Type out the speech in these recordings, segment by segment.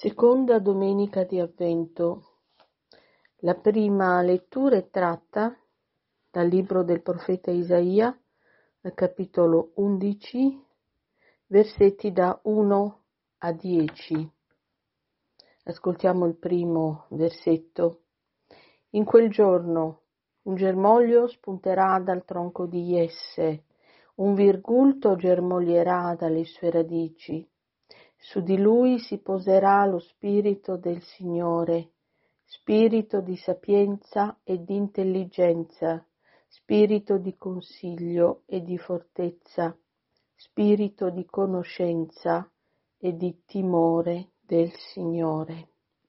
Seconda domenica di Avvento. La prima lettura è tratta dal libro del profeta Isaia, al capitolo 11, versetti da 1 a 10. Ascoltiamo il primo versetto. In quel giorno un germoglio spunterà dal tronco di Jesse, un virgulto germoglierà dalle sue radici. Su di lui si poserà lo spirito del Signore, spirito di sapienza e di intelligenza, spirito di consiglio e di fortezza, spirito di conoscenza e di timore del Signore.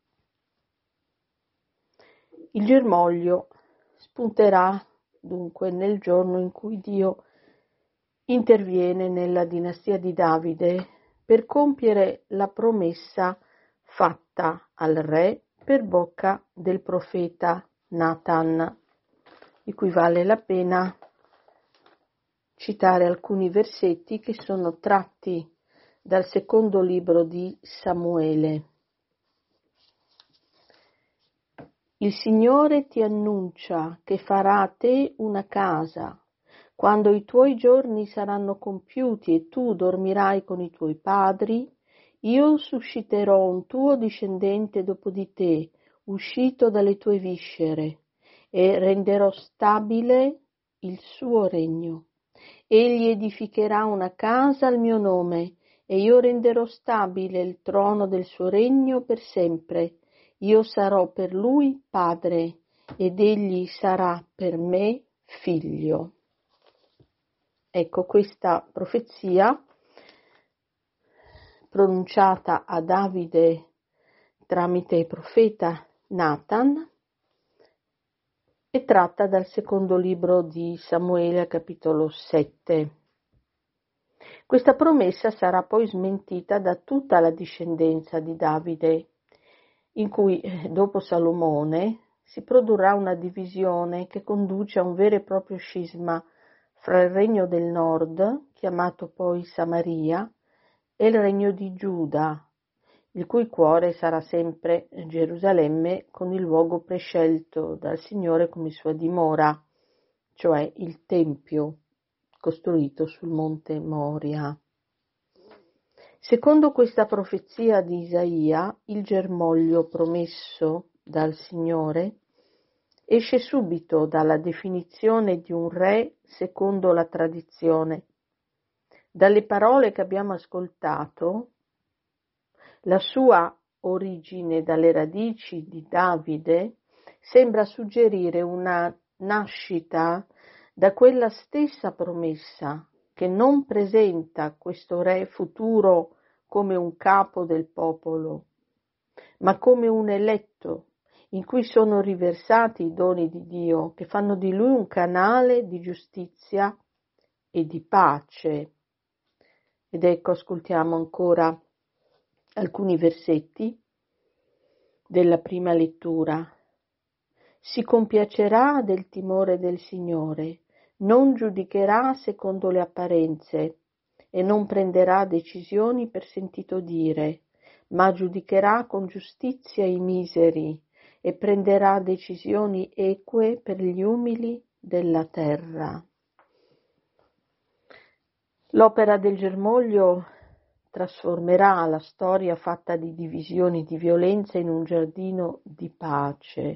Il germoglio spunterà dunque nel giorno in cui Dio interviene nella dinastia di Davide per compiere la promessa fatta al re per bocca del profeta Nathan, di cui vale la pena citare alcuni versetti che sono tratti dal secondo libro di Samuele. Il Signore ti annuncia che farà a te una casa. Quando i tuoi giorni saranno compiuti e tu dormirai con i tuoi padri, io susciterò un tuo discendente dopo di te, uscito dalle tue viscere, e renderò stabile il suo regno. Egli edificherà una casa al mio nome, e io renderò stabile il trono del suo regno per sempre. Io sarò per lui padre, ed egli sarà per me figlio. Ecco, questa profezia pronunciata a Davide tramite il profeta Nathan è tratta dal secondo libro di Samuele, capitolo 7. Questa promessa sarà poi smentita da tutta la discendenza di Davide, in cui dopo Salomone si produrrà una divisione che conduce a un vero e proprio scisma fra il regno del nord, chiamato poi Samaria, e il regno di Giuda, il cui cuore sarà sempre Gerusalemme, con il luogo prescelto dal Signore come sua dimora, cioè il Tempio costruito sul monte Moria. Secondo questa profezia di Isaia, il germoglio promesso dal Signore esce subito dalla definizione di un re secondo la tradizione. Dalle parole che abbiamo ascoltato, la sua origine dalle radici di Davide sembra suggerire una nascita da quella stessa promessa che non presenta questo re futuro come un capo del popolo, ma come un eletto in cui sono riversati i doni di Dio, che fanno di lui un canale di giustizia e di pace. Ed ecco, ascoltiamo ancora alcuni versetti della prima lettura. Si compiacerà del timore del Signore, non giudicherà secondo le apparenze e non prenderà decisioni per sentito dire, ma giudicherà con giustizia i miseri e prenderà decisioni eque per gli umili della terra. L'opera del germoglio trasformerà la storia fatta di divisioni e di violenza in un giardino di pace.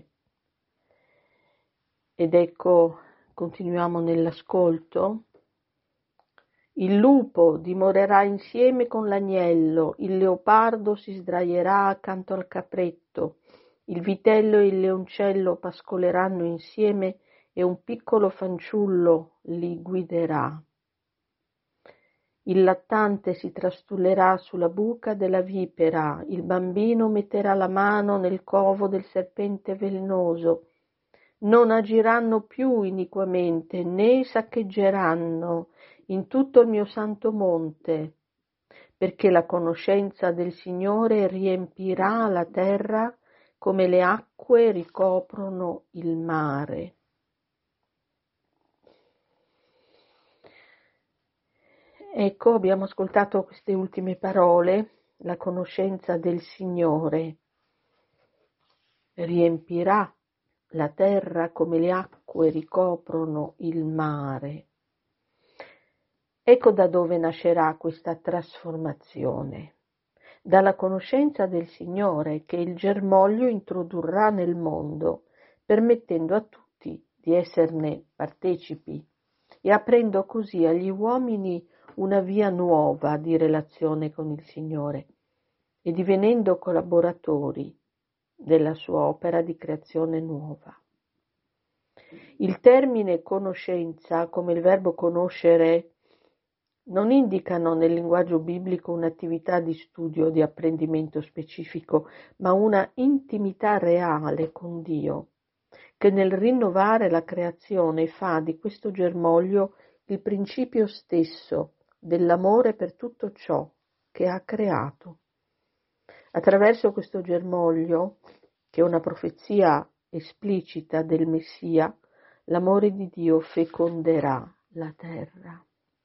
Ed ecco, continuiamo nell'ascolto. Il lupo dimorerà insieme con l'agnello, il leopardo si sdraierà accanto al capretto, il vitello e il leoncello pascoleranno insieme e un piccolo fanciullo li guiderà. Il lattante si trastullerà sulla buca della vipera, il bambino metterà la mano nel covo del serpente velenoso. Non agiranno più iniquamente, né saccheggeranno in tutto il mio santo monte, perché la conoscenza del Signore riempirà la terra come le acque ricoprono il mare. Ecco, abbiamo ascoltato queste ultime parole la conoscenza del Signore riempirà la terra come le acque ricoprono il mare. Ecco da dove nascerà questa trasformazione, dalla conoscenza del Signore che il germoglio introdurrà nel mondo, permettendo a tutti di esserne partecipi e aprendo così agli uomini una via nuova di relazione con il Signore e divenendo collaboratori della sua opera di creazione nuova. Il termine conoscenza, come il verbo conoscere, non indicano nel linguaggio biblico un'attività di studio o di apprendimento specifico, ma una intimità reale con Dio, che nel rinnovare la creazione fa di questo germoglio il principio stesso dell'amore per tutto ciò che ha creato. Attraverso questo germoglio, che è una profezia esplicita del Messia, l'amore di Dio feconderà la terra.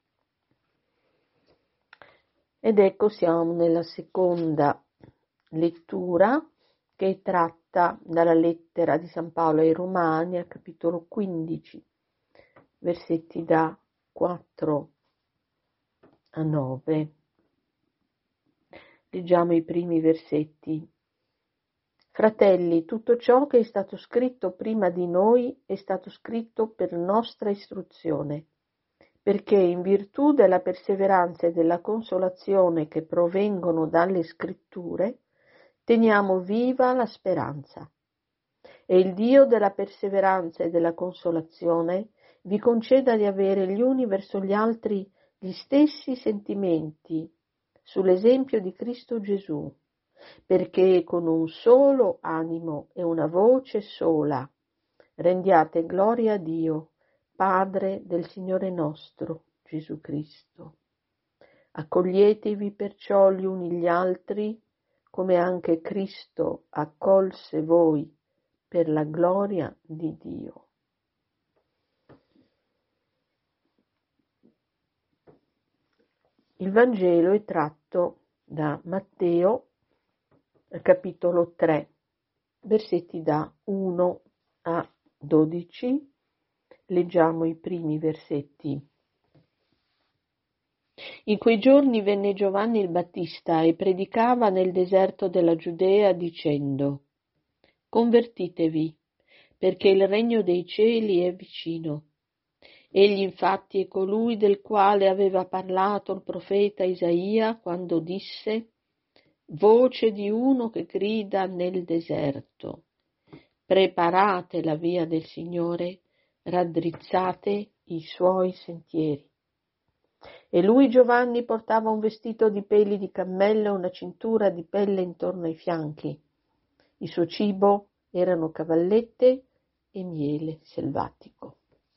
Ed ecco siamo nella seconda lettura che è tratta dalla lettera di San Paolo ai Romani, al capitolo 15, versetti da 4 a 9. Leggiamo i primi versetti. Fratelli, tutto ciò che è stato scritto prima di noi è stato scritto per nostra istruzione, perché in virtù della perseveranza e della consolazione che provengono dalle scritture, teniamo viva la speranza. E il Dio della perseveranza e della consolazione vi conceda di avere gli uni verso gli altri gli stessi sentimenti, sull'esempio di Cristo Gesù, perché con un solo animo e una voce sola rendiate gloria a Dio, Padre del Signore nostro, Gesù Cristo. Accoglietevi perciò gli uni gli altri, come anche Cristo accolse voi per la gloria di Dio. Il Vangelo è tratto da Matteo, capitolo 3, versetti da 1 a 12. Leggiamo i primi versetti. In quei giorni venne Giovanni il Battista e predicava nel deserto della Giudea dicendo: Convertitevi, perché il regno dei cieli è vicino. Egli infatti è colui del quale aveva parlato il profeta Isaia quando disse: Voce di uno che grida nel deserto: preparate la via del Signore, raddrizzate i suoi sentieri. E lui, Giovanni, portava un vestito di peli di cammello e una cintura di pelle intorno ai fianchi. Il suo cibo erano cavallette e miele selvatico.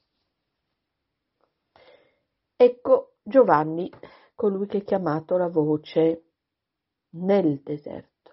Ecco Giovanni, colui che è chiamato la voce nel deserto.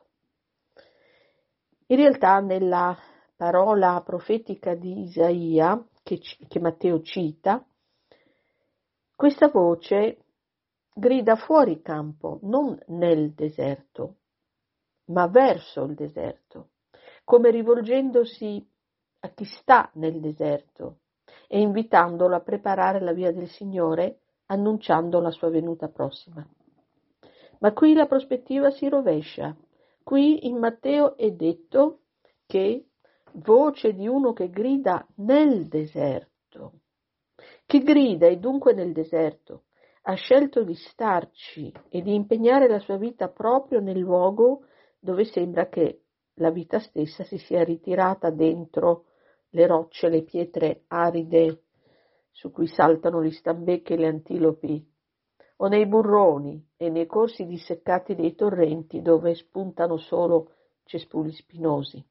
In realtà nella parola profetica di Isaia, che Matteo cita, questa voce grida fuori campo, non nel deserto, ma verso il deserto, come rivolgendosi a chi sta nel deserto e invitandolo a preparare la via del Signore, annunciando la sua venuta prossima. Ma qui la prospettiva si rovescia. Qui in Matteo è detto che voce di uno che grida nel deserto. Chi grida è dunque nel deserto, ha scelto di starci e di impegnare la sua vita proprio nel luogo dove sembra che la vita stessa si sia ritirata dentro le rocce, le pietre aride su cui saltano gli stambecchi e le antilopi, o nei burroni e nei corsi disseccati dei torrenti dove spuntano solo cespugli spinosi.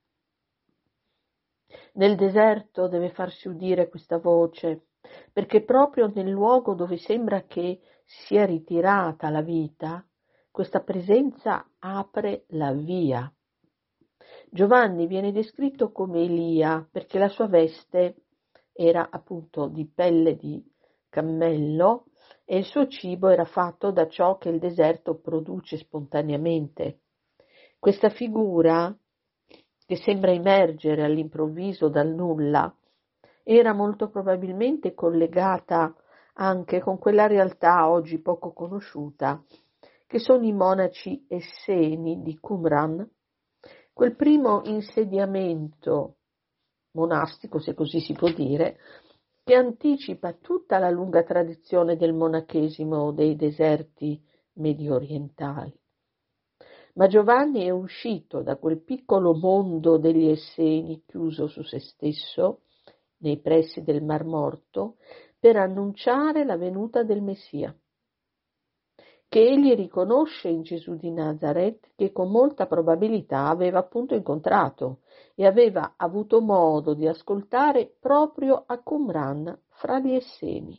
Nel deserto deve farsi udire questa voce, perché proprio nel luogo dove sembra che sia ritirata la vita, questa presenza apre la via. Giovanni viene descritto come Elia perché la sua veste era appunto di pelle di cammello e il suo cibo era fatto da ciò che il deserto produce spontaneamente. Questa figura, che sembra emergere all'improvviso dal nulla, era molto probabilmente collegata anche con quella realtà oggi poco conosciuta, che sono i monaci esseni di Qumran, quel primo insediamento monastico, se così si può dire, che anticipa tutta la lunga tradizione del monachesimo dei deserti mediorientali. Ma Giovanni è uscito da quel piccolo mondo degli Esseni chiuso su se stesso, nei pressi del Mar Morto, per annunciare la venuta del Messia, che egli riconosce in Gesù di Nazaret, che con molta probabilità aveva appunto incontrato e aveva avuto modo di ascoltare proprio a Qumran, fra gli Esseni.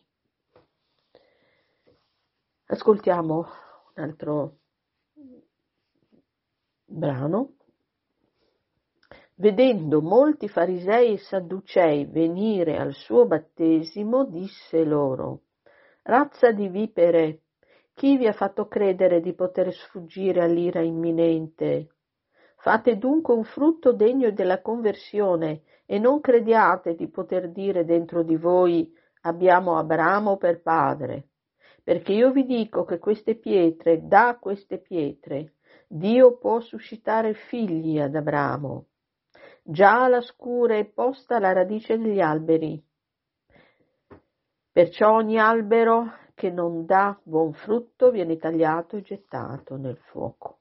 Ascoltiamo un altro brano. Vedendo molti farisei e sadducei venire al suo battesimo, disse loro: razza di vipere, chi vi ha fatto credere di poter sfuggire all'ira imminente? Fate dunque un frutto degno della conversione e non crediate di poter dire dentro di voi: abbiamo Abramo per padre, perché io vi dico che da queste pietre, Dio può suscitare figli ad Abramo. Già alla scura è posta la radice degli alberi. Perciò ogni albero che non dà buon frutto viene tagliato e gettato nel fuoco.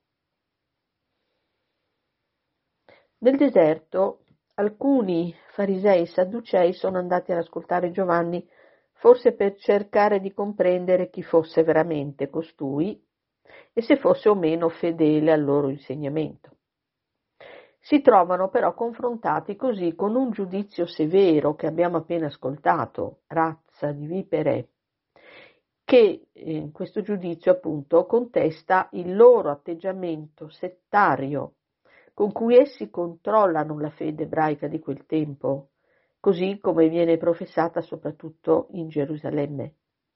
Nel deserto alcuni farisei e sadducei sono andati ad ascoltare Giovanni, forse per cercare di comprendere chi fosse veramente costui e se fosse o meno fedele al loro insegnamento. Si trovano però confrontati così con un giudizio severo che abbiamo appena ascoltato, razza di vipere, che in questo giudizio appunto contesta il loro atteggiamento settario con cui essi controllano la fede ebraica di quel tempo, così come viene professata soprattutto in Gerusalemme.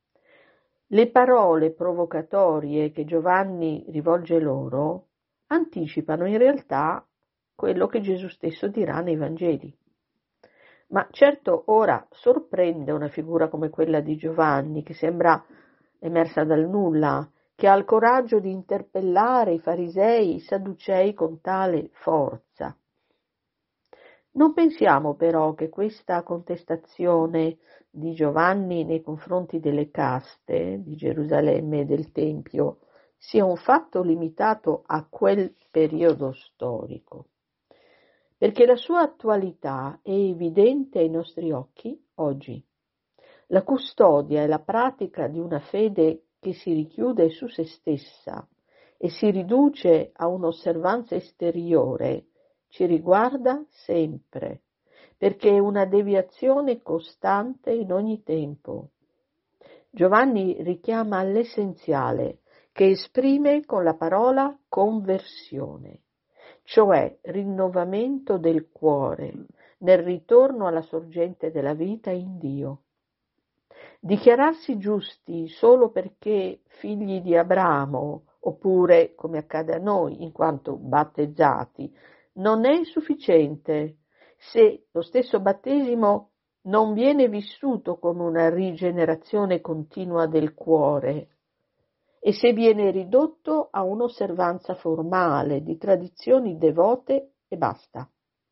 Le parole provocatorie che Giovanni rivolge loro anticipano in realtà quello che Gesù stesso dirà nei Vangeli. Ma certo ora sorprende una figura come quella di Giovanni, che sembra emersa dal nulla, che ha il coraggio di interpellare i farisei, i sadducei con tale forza. Non pensiamo però che questa contestazione di Giovanni nei confronti delle caste di Gerusalemme e del Tempio sia un fatto limitato a quel periodo storico, perché la sua attualità è evidente ai nostri occhi oggi. La custodia e la pratica di una fede che si richiude su se stessa e si riduce a un'osservanza esteriore ci riguarda sempre, perché è una deviazione costante in ogni tempo. Giovanni richiama all'essenziale, che esprime con la parola conversione, cioè rinnovamento del cuore nel ritorno alla sorgente della vita in Dio. Dichiararsi giusti solo perché figli di Abramo, oppure, come accade a noi, in quanto battezzati, non è sufficiente se lo stesso battesimo non viene vissuto come una rigenerazione continua del cuore e se viene ridotto a un'osservanza formale di tradizioni devote e basta.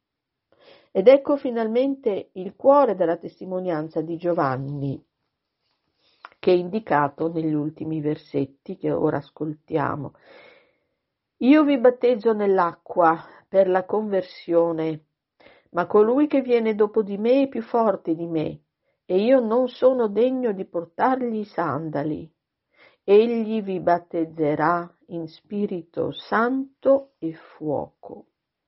Ed ecco finalmente il cuore della testimonianza di Giovanni, che è indicato negli ultimi versetti che ora ascoltiamo. Io vi battezzo nell'acqua per la conversione, ma colui che viene dopo di me è più forte di me, e io non sono degno di portargli i sandali. Egli vi battezzerà in Spirito Santo e fuoco.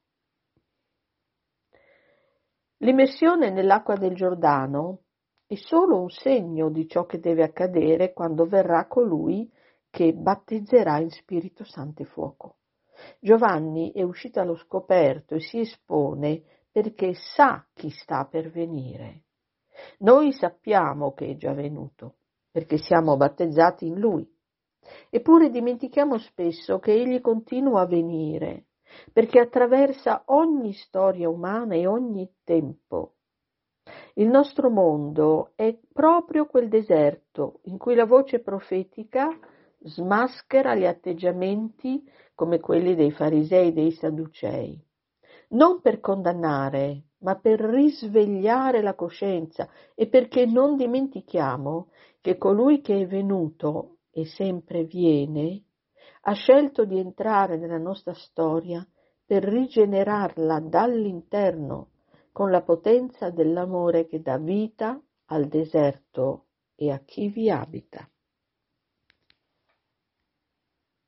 L'immersione nell'acqua del Giordano è solo un segno di ciò che deve accadere quando verrà colui che battezzerà in Spirito Santo e fuoco. Giovanni è uscito allo scoperto e si espone perché sa chi sta per venire. Noi sappiamo che è già venuto, perché siamo battezzati in Lui. Eppure dimentichiamo spesso che Egli continua a venire, perché attraversa ogni storia umana e ogni tempo. Il nostro mondo è proprio quel deserto in cui la voce profetica smaschera gli atteggiamenti come quelli dei farisei e dei sadducei, non per condannare, ma per risvegliare la coscienza e perché non dimentichiamo che colui che è venuto e sempre viene ha scelto di entrare nella nostra storia per rigenerarla dall'interno con la potenza dell'amore che dà vita al deserto e a chi vi abita.